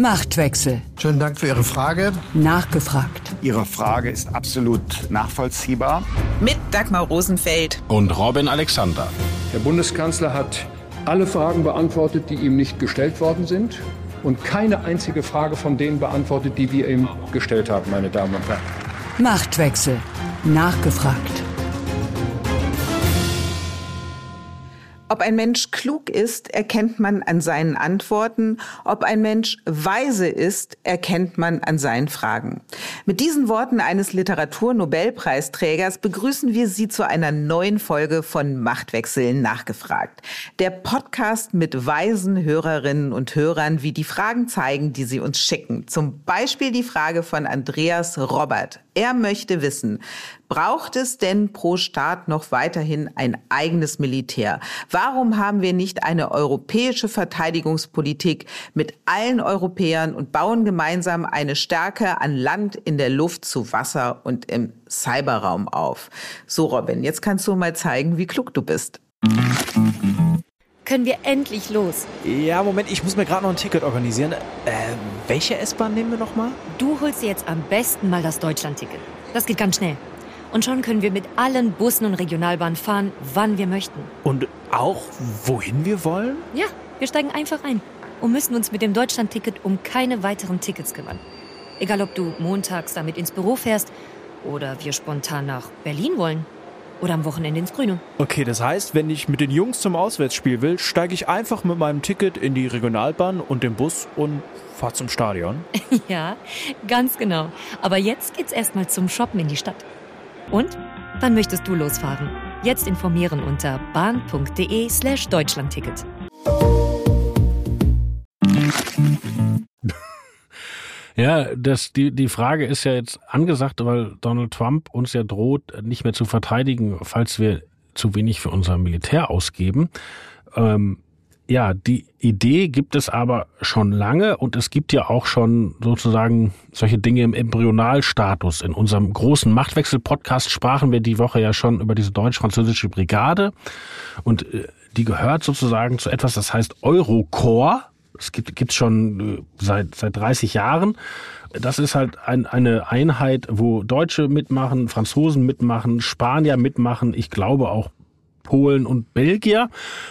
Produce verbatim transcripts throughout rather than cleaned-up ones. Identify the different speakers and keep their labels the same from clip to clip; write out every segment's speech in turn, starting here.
Speaker 1: Machtwechsel.
Speaker 2: Schönen Dank für Ihre Frage.
Speaker 1: Nachgefragt.
Speaker 3: Ihre Frage ist absolut nachvollziehbar.
Speaker 4: Mit Dagmar Rosenfeld
Speaker 5: und Robin Alexander.
Speaker 6: Der Bundeskanzler hat alle Fragen beantwortet, die ihm nicht gestellt worden sind. Und keine einzige Frage von denen beantwortet, die wir ihm gestellt haben, meine Damen und Herren.
Speaker 1: Machtwechsel. Nachgefragt.
Speaker 4: Ob ein Mensch klug ist, erkennt man an seinen Antworten. Ob ein Mensch weise ist, erkennt man an seinen Fragen. Mit diesen Worten eines Literaturnobelpreisträgers begrüßen wir Sie zu einer neuen Folge von Machtwechsel nachgefragt. Der Podcast mit weisen Hörerinnen und Hörern, wie die Fragen zeigen, die sie uns schicken. Zum Beispiel die Frage von Andreas Robert. Er möchte wissen, braucht es denn pro Staat noch weiterhin ein eigenes Militär? Warum haben wir nicht eine europäische Verteidigungspolitik mit allen Europäern und bauen gemeinsam eine Stärke an Land, in der Luft, zu Wasser und im Cyberraum auf? So, Robin, jetzt kannst du mal zeigen, wie klug du bist.
Speaker 7: Können wir endlich los?
Speaker 8: Ja, Moment, ich muss mir gerade noch ein Ticket organisieren. Äh, welche S-Bahn nehmen wir nochmal?
Speaker 7: Du holst dir jetzt am besten mal das Deutschland-Ticket. Das geht ganz schnell. Und schon können wir mit allen Bussen und Regionalbahnen fahren, wann wir möchten.
Speaker 8: Und auch, wohin wir wollen?
Speaker 7: Ja, wir steigen einfach ein und müssen uns mit dem Deutschland-Ticket um keine weiteren Tickets kümmern. Egal, ob du montags damit ins Büro fährst oder wir spontan nach Berlin wollen. Oder am Wochenende ins Grüne.
Speaker 8: Okay, das heißt, wenn ich mit den Jungs zum Auswärtsspiel will, steige ich einfach mit meinem Ticket in die Regionalbahn und den Bus und fahre zum Stadion.
Speaker 7: Ja, ganz genau. Aber jetzt geht's erstmal zum Shoppen in die Stadt. Und? Wann möchtest du losfahren? Jetzt informieren unter bahn.de slash Deutschlandticket.
Speaker 5: Ja, das, die, die Frage ist ja jetzt angesagt, weil Donald Trump uns ja droht, nicht mehr zu verteidigen, falls wir zu wenig für unser Militär ausgeben. Ähm, ja, die Idee gibt es aber schon lange und es gibt ja auch schon sozusagen solche Dinge im Embryonalstatus. In unserem großen Machtwechsel-Podcast sprachen wir die Woche ja schon über diese deutsch-französische Brigade und äh, die gehört sozusagen zu etwas, das heißt Eurokorps. Es gibt gibt's schon seit seit dreißig Jahren. Das ist halt ein, eine Einheit, wo Deutsche mitmachen, Franzosen mitmachen, Spanier mitmachen, ich glaube auch Polen und Belgier.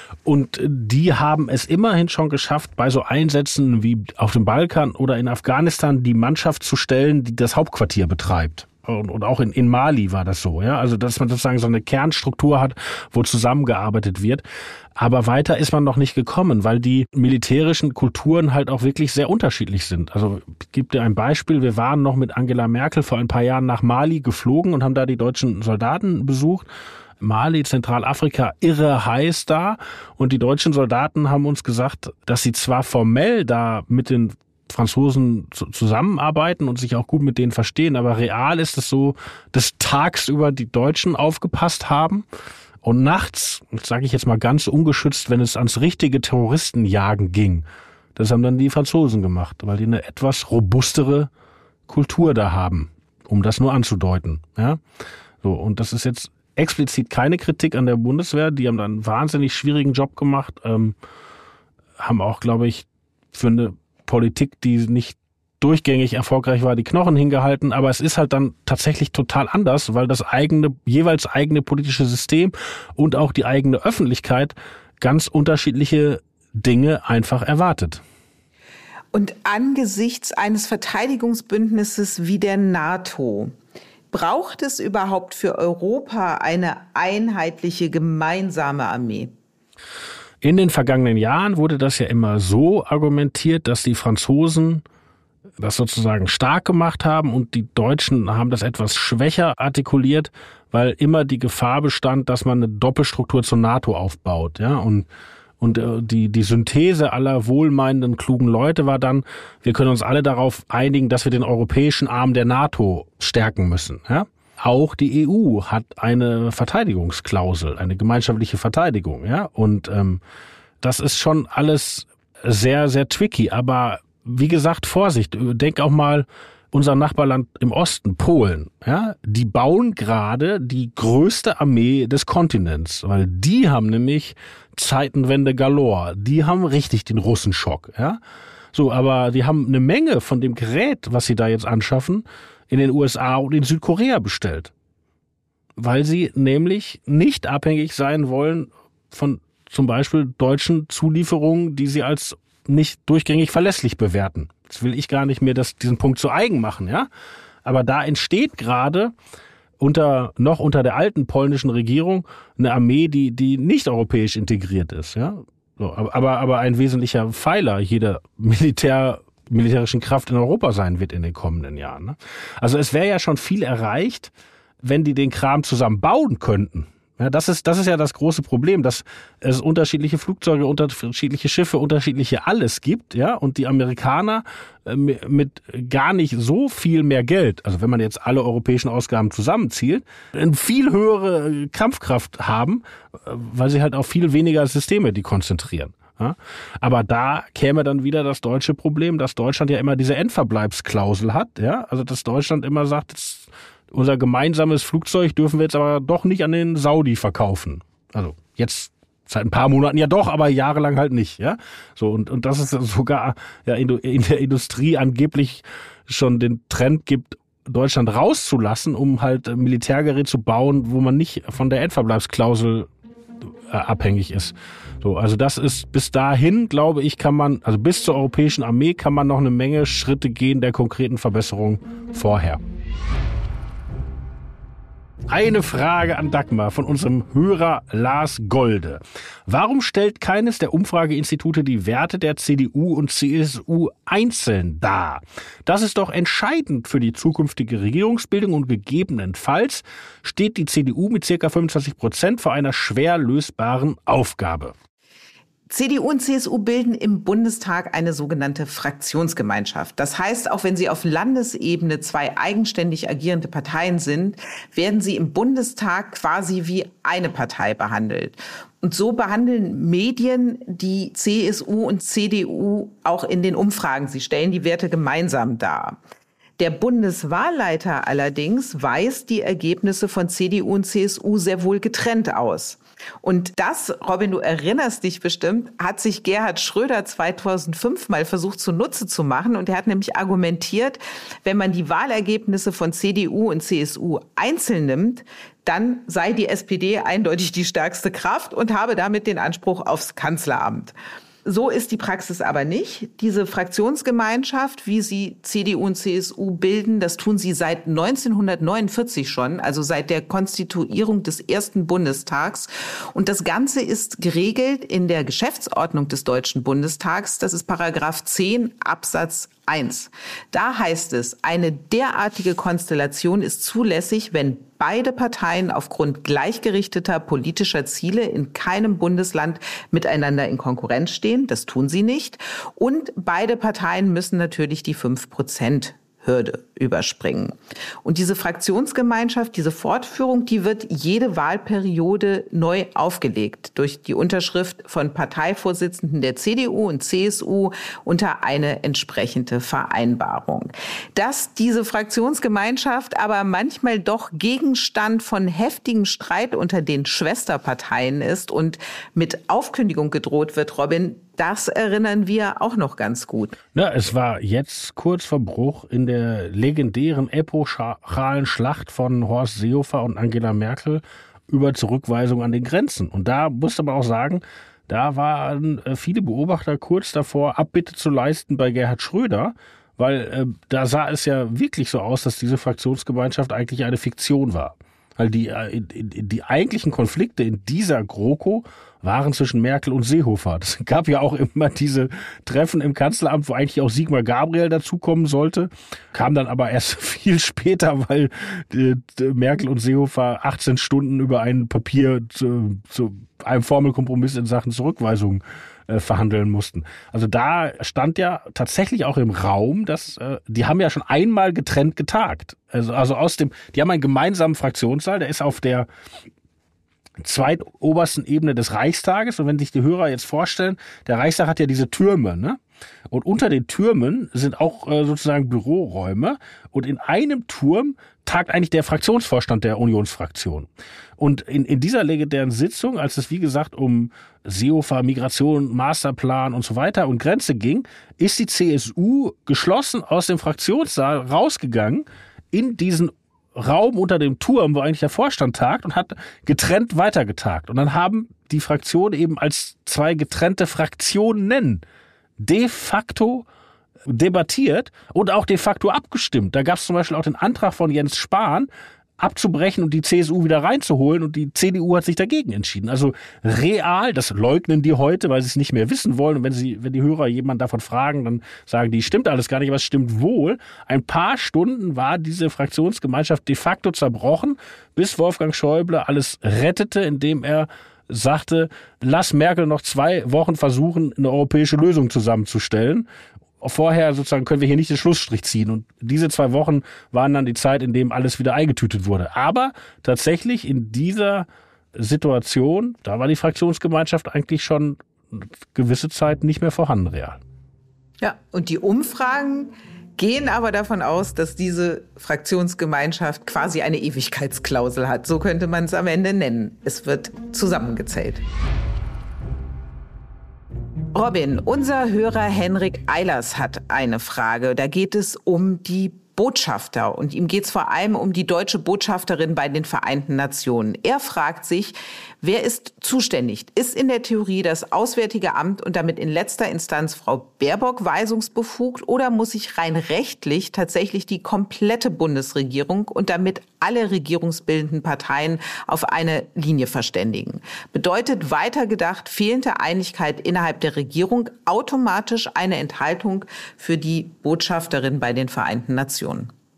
Speaker 5: Und die haben es immerhin schon geschafft, bei so Einsätzen wie auf dem Balkan oder in Afghanistan die Mannschaft zu stellen, die das Hauptquartier betreibt. Und, und auch in, in Mali war das so, ja. Also, dass man sozusagen so eine Kernstruktur hat, wo zusammengearbeitet wird. Aber weiter ist man noch nicht gekommen, weil die militärischen Kulturen halt auch wirklich sehr unterschiedlich sind. Also, ich gebe dir ein Beispiel. Wir waren noch mit Angela Merkel vor ein paar Jahren nach Mali geflogen und haben da die deutschen Soldaten besucht. Mali, Zentralafrika, irre heiß da. Und die deutschen Soldaten haben uns gesagt, dass sie zwar formell da mit den Franzosen zusammenarbeiten und sich auch gut mit denen verstehen, aber real ist es so, dass tagsüber die Deutschen aufgepasst haben und nachts, sage ich jetzt mal ganz ungeschützt, wenn es ans richtige Terroristenjagen ging, das haben dann die Franzosen gemacht, weil die eine etwas robustere Kultur da haben, um das nur anzudeuten. Ja? So, und das ist jetzt explizit keine Kritik an der Bundeswehr, die haben da einen wahnsinnig schwierigen Job gemacht, ähm, haben auch, glaube ich, für eine Politik, die nicht durchgängig erfolgreich war, die Knochen hingehalten, aber es ist halt dann tatsächlich total anders, weil das eigene, jeweils eigene politische System und auch die eigene Öffentlichkeit ganz unterschiedliche Dinge einfach erwartet.
Speaker 4: Und angesichts eines Verteidigungsbündnisses wie der NATO, braucht es überhaupt für Europa eine einheitliche gemeinsame Armee?
Speaker 5: In den vergangenen Jahren wurde das ja immer so argumentiert, dass die Franzosen das sozusagen stark gemacht haben und die Deutschen haben das etwas schwächer artikuliert, weil immer die Gefahr bestand, dass man eine Doppelstruktur zur NATO aufbaut, ja, und und die die Synthese aller wohlmeinenden klugen Leute war dann, wir können uns alle darauf einigen, dass wir den europäischen Arm der NATO stärken müssen, ja? Auch die E U hat eine Verteidigungsklausel, eine gemeinschaftliche Verteidigung, ja. Und ähm, das ist schon alles sehr, sehr tricky. Aber wie gesagt, Vorsicht. Denk auch mal unser Nachbarland im Osten, Polen, ja. Die bauen gerade die größte Armee des Kontinents, weil die haben nämlich Zeitenwende galore. Die haben richtig den Russenschock, ja. So, aber die haben eine Menge von dem Gerät, was sie da jetzt anschaffen, in den U S A und in Südkorea bestellt. Weil sie nämlich nicht abhängig sein wollen von zum Beispiel deutschen Zulieferungen, die sie als nicht durchgängig verlässlich bewerten. Jetzt will ich gar nicht mehr das, diesen Punkt zu eigen machen, ja. Aber da entsteht gerade unter, noch unter der alten polnischen Regierung eine Armee, die, die nicht europäisch integriert ist, ja. So, aber, aber ein wesentlicher Pfeiler jeder Militär, militärischen Kraft in Europa sein wird in den kommenden Jahren. Ne? Also es wäre ja schon viel erreicht, wenn die den Kram zusammen bauen könnten. Ja, das ist, das ist ja das große Problem, dass es unterschiedliche Flugzeuge, unterschiedliche Schiffe, unterschiedliche alles gibt, ja, und die Amerikaner äh, mit gar nicht so viel mehr Geld, also wenn man jetzt alle europäischen Ausgaben zusammenzählt, eine viel höhere Kampfkraft haben, weil sie halt auf viel weniger Systeme die konzentrieren. Ja? Aber da käme dann wieder das deutsche Problem, dass Deutschland ja immer diese Endverbleibsklausel hat, ja, also dass Deutschland immer sagt, jetzt unser gemeinsames Flugzeug dürfen wir jetzt aber doch nicht an den Saudi verkaufen. Also jetzt seit ein paar Monaten ja doch, aber jahrelang halt nicht, ja. So und und dass es sogar ja in der Industrie angeblich schon den Trend gibt, Deutschland rauszulassen, um halt Militärgerät zu bauen, wo man nicht von der Endverbleibsklausel äh, abhängig ist. So, also das ist bis dahin, glaube ich, kann man, also bis zur europäischen Armee kann man noch eine Menge Schritte gehen der konkreten Verbesserung vorher. Eine Frage an Dagmar von unserem Hörer Lars Golde. Warum stellt keines der Umfrageinstitute die Werte der C D U und C S U einzeln dar? Das ist doch entscheidend für die zukünftige Regierungsbildung und gegebenenfalls steht die C D U mit ca. fünfundzwanzig Prozent vor einer schwer lösbaren Aufgabe.
Speaker 4: C D U und C S U bilden im Bundestag eine sogenannte Fraktionsgemeinschaft. Das heißt, auch wenn sie auf Landesebene zwei eigenständig agierende Parteien sind, werden sie im Bundestag quasi wie eine Partei behandelt. Und so behandeln Medien die C S U und C D U auch in den Umfragen. Sie stellen die Werte gemeinsam dar. Der Bundeswahlleiter allerdings weist die Ergebnisse von C D U und C S U sehr wohl getrennt aus. Und das, Robin, du erinnerst dich bestimmt, hat sich Gerhard Schröder zweitausendfünf mal versucht zunutze zu machen. Und er hat nämlich argumentiert, wenn man die Wahlergebnisse von C D U und C S U einzeln nimmt, dann sei die S P D eindeutig die stärkste Kraft und habe damit den Anspruch aufs Kanzleramt. So ist die Praxis aber nicht. Diese Fraktionsgemeinschaft, wie sie C D U und C S U bilden, das tun sie seit neunzehnhundertneunundvierzig schon, also seit der Konstituierung des ersten Bundestags. Und das Ganze ist geregelt in der Geschäftsordnung des Deutschen Bundestags. Das ist Paragraph zehn Absatz eins. Da heißt es, eine derartige Konstellation ist zulässig, wenn beide Parteien aufgrund gleichgerichteter politischer Ziele in keinem Bundesland miteinander in Konkurrenz stehen. Das tun sie nicht. Und beide Parteien müssen natürlich die fünf Prozent Hürde überspringen. Und diese Fraktionsgemeinschaft, diese Fortführung, die wird jede Wahlperiode neu aufgelegt durch die Unterschrift von Parteivorsitzenden der C D U und C S U unter eine entsprechende Vereinbarung. Dass diese Fraktionsgemeinschaft aber manchmal doch Gegenstand von heftigem Streit unter den Schwesterparteien ist und mit Aufkündigung gedroht wird, Robin, das erinnern wir auch noch ganz gut.
Speaker 5: Na, es war jetzt kurz vor Bruch in der legendären epochalen Schlacht von Horst Seehofer und Angela Merkel über Zurückweisung an den Grenzen. Und da musste man auch sagen, da waren viele Beobachter kurz davor, Abbitte zu leisten bei Gerhard Schröder, weil äh, da sah es ja wirklich so aus, dass diese Fraktionsgemeinschaft eigentlich eine Fiktion war. Weil die, die, die eigentlichen Konflikte in dieser GroKo waren zwischen Merkel und Seehofer. Es gab ja auch immer diese Treffen im Kanzleramt, wo eigentlich auch Sigmar Gabriel dazukommen sollte. Kam dann aber erst viel später, weil die, die Merkel und Seehofer achtzehn Stunden über ein Papier zu, zu einem Formelkompromiss in Sachen Zurückweisung äh, verhandeln mussten. Also da stand ja tatsächlich auch im Raum, dass äh, die haben ja schon einmal getrennt getagt. Also, also aus dem, die haben einen gemeinsamen Fraktionssaal, der ist auf der zweitobersten Ebene des Reichstages. Und wenn sich die Hörer jetzt vorstellen, der Reichstag hat ja diese Türme, ne? Und unter den Türmen sind auch äh, sozusagen Büroräume. Und in einem Turm tagt eigentlich der Fraktionsvorstand der Unionsfraktion. Und in, in dieser legendären Sitzung, als es wie gesagt um Seehofer, Migration, Masterplan und so weiter und Grenze ging, ist die C S U geschlossen aus dem Fraktionssaal rausgegangen in diesen Raum unter dem Turm, wo eigentlich der Vorstand tagt, und hat getrennt weitergetagt. Und dann haben die Fraktionen eben als zwei getrennte Fraktionen de facto debattiert und auch de facto abgestimmt. Da gab es zum Beispiel auch den Antrag von Jens Spahn, abzubrechen und die C S U wieder reinzuholen, und die C D U hat sich dagegen entschieden. Also real, das leugnen die heute, weil sie es nicht mehr wissen wollen. Und wenn sie, wenn die Hörer jemanden davon fragen, dann sagen die, stimmt alles gar nicht, aber es stimmt wohl. Ein paar Stunden war diese Fraktionsgemeinschaft de facto zerbrochen, bis Wolfgang Schäuble alles rettete, indem er sagte, lass Merkel noch zwei Wochen versuchen, eine europäische Lösung zusammenzustellen. Vorher sozusagen können wir hier nicht den Schlussstrich ziehen. Und diese zwei Wochen waren dann die Zeit, in dem alles wieder eingetütet wurde. Aber tatsächlich in dieser Situation, da war die Fraktionsgemeinschaft eigentlich schon gewisse Zeit nicht mehr vorhanden, real.
Speaker 4: Ja, und die Umfragen gehen aber davon aus, dass diese Fraktionsgemeinschaft quasi eine Ewigkeitsklausel hat. So könnte man es am Ende nennen. Es wird zusammengezählt. Robin, unser Hörer Henrik Eilers hat eine Frage. Da geht es um die Botschafter, und ihm geht es vor allem um die deutsche Botschafterin bei den Vereinten Nationen. Er fragt sich, wer ist zuständig? Ist in der Theorie das Auswärtige Amt und damit in letzter Instanz Frau Baerbock weisungsbefugt, oder muss sich rein rechtlich tatsächlich die komplette Bundesregierung und damit alle regierungsbildenden Parteien auf eine Linie verständigen? Bedeutet weitergedacht fehlende Einigkeit innerhalb der Regierung automatisch eine Enthaltung für die Botschafterin bei den Vereinten Nationen?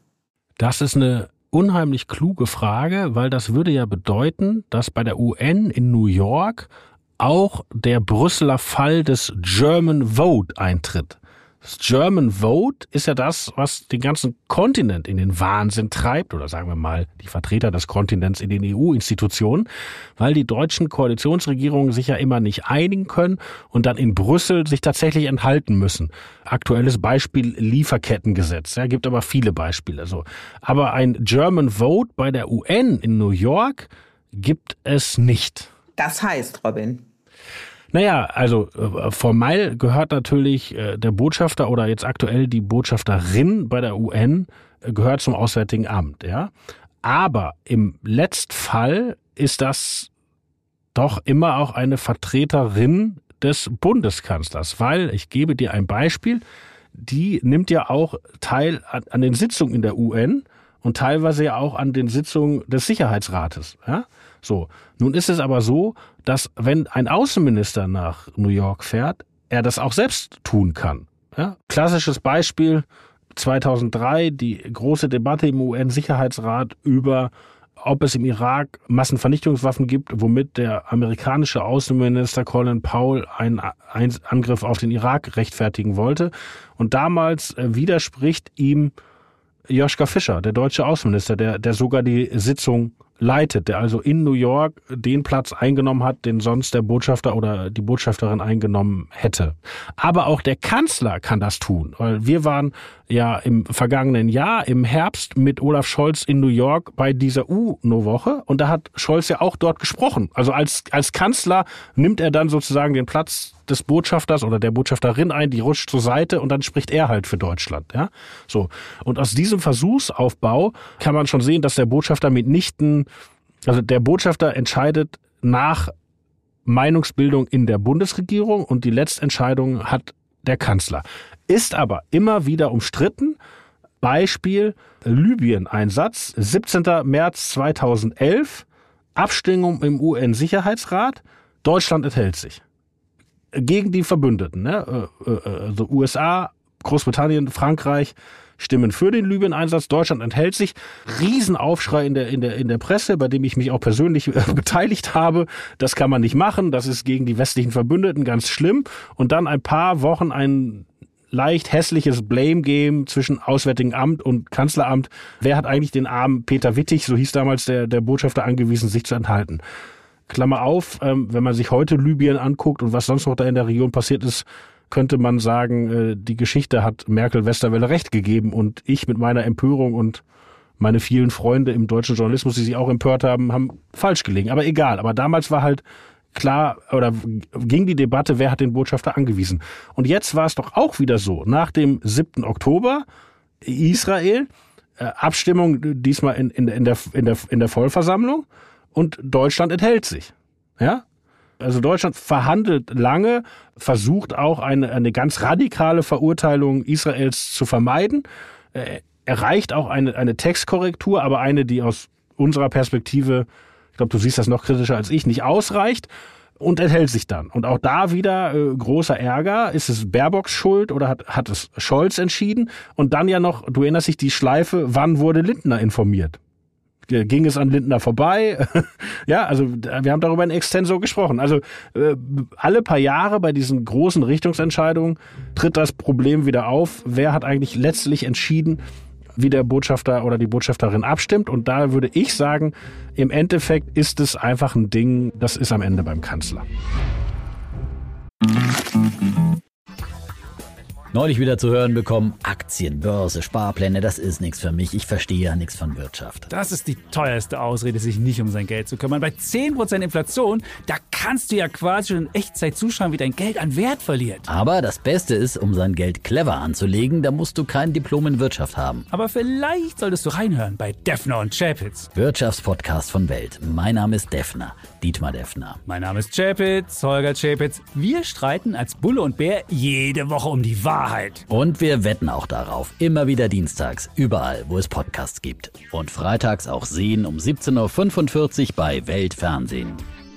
Speaker 5: Das ist eine unheimlich kluge Frage, weil das würde ja bedeuten, dass bei der U N in New York auch der Brüsseler Fall des German Vote eintritt. Das German Vote ist ja das, was den ganzen Kontinent in den Wahnsinn treibt, oder sagen wir mal die Vertreter des Kontinents in den E U-Institutionen, weil die deutschen Koalitionsregierungen sich ja immer nicht einigen können und dann in Brüssel sich tatsächlich enthalten müssen. Aktuelles Beispiel Lieferkettengesetz, ja, gibt aber viele Beispiele. So. Aber ein German Vote bei der U N in New York gibt es nicht.
Speaker 4: Das heißt, Robin?
Speaker 5: Naja, also äh, formal gehört natürlich äh, der Botschafter oder jetzt aktuell die Botschafterin bei der U N äh, gehört zum Auswärtigen Amt, ja. Aber im Letztfall ist das doch immer auch eine Vertreterin des Bundeskanzlers, weil, ich gebe dir ein Beispiel, die nimmt ja auch teil an, an den Sitzungen in der U N und teilweise ja auch an den Sitzungen des Sicherheitsrates, ja. So, nun ist es aber so, dass wenn ein Außenminister nach New York fährt, er das auch selbst tun kann. Ja? Klassisches Beispiel zweitausenddrei, die große Debatte im U N-Sicherheitsrat über, ob es im Irak Massenvernichtungswaffen gibt, womit der amerikanische Außenminister Colin Powell einen Angriff auf den Irak rechtfertigen wollte. Und damals widerspricht ihm Joschka Fischer, der deutsche Außenminister, der, der sogar die Sitzung leitet, der also in New York den Platz eingenommen hat, den sonst der Botschafter oder die Botschafterin eingenommen hätte. Aber auch der Kanzler kann das tun, weil wir waren ja im vergangenen Jahr im Herbst mit Olaf Scholz in New York bei dieser U N O-Woche, und da hat Scholz ja auch dort gesprochen. Also als, als Kanzler nimmt er dann sozusagen den Platz des Botschafters oder der Botschafterin ein, die rutscht zur Seite, und dann spricht er halt für Deutschland, ja. So. Und aus diesem Versuchsaufbau kann man schon sehen, dass der Botschafter mitnichten, also der Botschafter entscheidet nach Meinungsbildung in der Bundesregierung, und die Letztentscheidung hat der Kanzler. Ist aber immer wieder umstritten. Beispiel Libyen-Einsatz, siebzehnten März zweitausendelf, Abstimmung im U N-Sicherheitsrat, Deutschland enthält sich. Gegen die Verbündeten, ne? Also U S A, Großbritannien, Frankreich stimmen für den Libyen-Einsatz, Deutschland enthält sich. Riesenaufschrei in der, in der, in der Presse, bei dem ich mich auch persönlich äh, beteiligt habe. Das kann man nicht machen, das ist gegen die westlichen Verbündeten ganz schlimm. Und dann ein paar Wochen ein leicht hässliches Blame-Game zwischen Auswärtigen Amt und Kanzleramt. Wer hat eigentlich den armen Peter Wittig, so hieß damals der, der Botschafter, angewiesen, sich zu enthalten? Klammer auf, ähm, wenn man sich heute Libyen anguckt und was sonst noch da in der Region passiert ist, könnte man sagen, äh, die Geschichte hat Merkel-Westerwelle recht gegeben und ich mit meiner Empörung und meine vielen Freunde im deutschen Journalismus, die sich auch empört haben, haben falsch gelegen. Aber egal, aber damals war halt klar, oder ging die Debatte, wer hat den Botschafter angewiesen. Und jetzt war es doch auch wieder so, nach dem siebten Oktober, Israel, äh, Abstimmung diesmal in, in, in, der, in, der, in der Vollversammlung und Deutschland enthält sich. Ja? Also Deutschland verhandelt lange, versucht auch eine, eine ganz radikale Verurteilung Israels zu vermeiden, äh, erreicht auch eine, eine Textkorrektur, aber eine, die aus unserer Perspektive, ich glaube, du siehst das noch kritischer als ich, nicht ausreicht und enthält sich dann. Und auch da wieder äh, großer Ärger. Ist es Baerbocks Schuld oder hat, hat es Scholz entschieden? Und dann ja noch, du erinnerst dich, die Schleife, wann wurde Lindner informiert? Ging es an Lindner vorbei? Ja, also wir haben darüber in Extenso gesprochen. Also äh, alle paar Jahre bei diesen großen Richtungsentscheidungen tritt das Problem wieder auf. Wer hat eigentlich letztlich entschieden, wie der Botschafter oder die Botschafterin abstimmt? Und da würde ich sagen, im Endeffekt ist es einfach ein Ding, das ist am Ende beim Kanzler.
Speaker 2: Neulich wieder zu hören bekommen, Aktien, Börse, Sparpläne, das ist nichts für mich. Ich verstehe ja nichts von Wirtschaft.
Speaker 9: Das ist die teuerste Ausrede, sich nicht um sein Geld zu kümmern. Bei zehn Prozent Inflation, da kannst du ja quasi schon in Echtzeit zuschauen, wie dein Geld an Wert verliert.
Speaker 2: Aber das Beste ist, um sein Geld clever anzulegen, da musst du kein Diplom in Wirtschaft haben.
Speaker 9: Aber vielleicht solltest du reinhören bei Defner und Chapitz.
Speaker 2: Wirtschaftspodcast von Welt. Mein Name ist Defner, Dietmar Defner.
Speaker 9: Mein Name ist Chapitz, Holger Chapitz. Wir streiten als Bulle und Bär jede Woche um die Wahrheit.
Speaker 2: Und wir wetten auch darauf. Immer wieder dienstags, überall, wo es Podcasts gibt. Und freitags auch sehen um siebzehn Uhr fünfundvierzig bei Welt Fernsehen.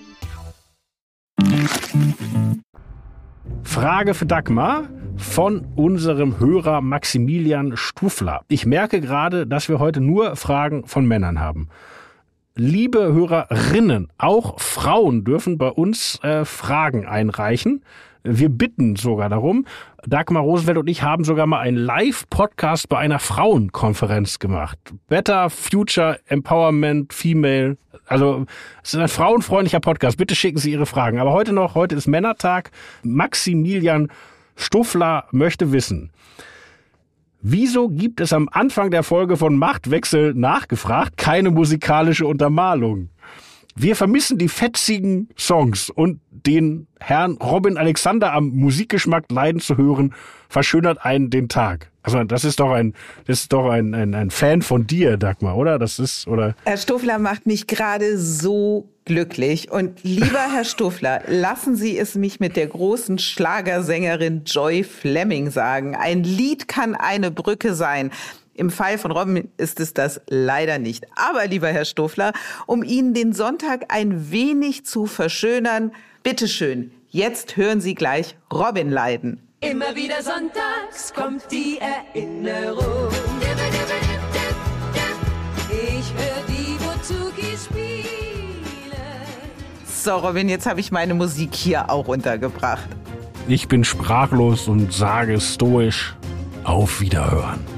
Speaker 5: Frage für Dagmar von unserem Hörer Maximilian Stufler. Ich merke gerade, dass wir heute nur Fragen von Männern haben. Liebe Hörerinnen, auch Frauen dürfen bei uns äh, Fragen einreichen. Wir bitten sogar darum. Dagmar Rosenfeld und ich haben sogar mal einen Live-Podcast bei einer Frauenkonferenz gemacht. Better Future Empowerment Female. Also es ist ein frauenfreundlicher Podcast. Bitte schicken Sie Ihre Fragen. Aber heute noch, heute ist Männertag. Maximilian Stufler möchte wissen, wieso gibt es am Anfang der Folge von Machtwechsel nachgefragt keine musikalische Untermalung? Wir vermissen die fetzigen Songs und den Herrn Robin Alexander am Musikgeschmack leiden zu hören, verschönert einen den Tag. Also das ist doch ein, das ist doch ein, ein, ein Fan von dir, Dagmar, oder? Das ist, oder?
Speaker 4: Herr Stufler macht mich gerade so glücklich. Und lieber Herr Stufler, lassen Sie es mich mit der großen Schlagersängerin Joy Fleming sagen. Ein Lied kann eine Brücke sein. Im Fall von Robin ist es das leider nicht. Aber, lieber Herr Stufler, um Ihnen den Sonntag ein wenig zu verschönern, bitteschön, jetzt hören Sie gleich Robin leiden.
Speaker 10: Immer wieder sonntags kommt die Erinnerung. Ich höre die Buzukis spielen.
Speaker 4: So, Robin, jetzt habe ich meine Musik hier auch untergebracht.
Speaker 5: Ich bin sprachlos und sage stoisch, auf Wiederhören.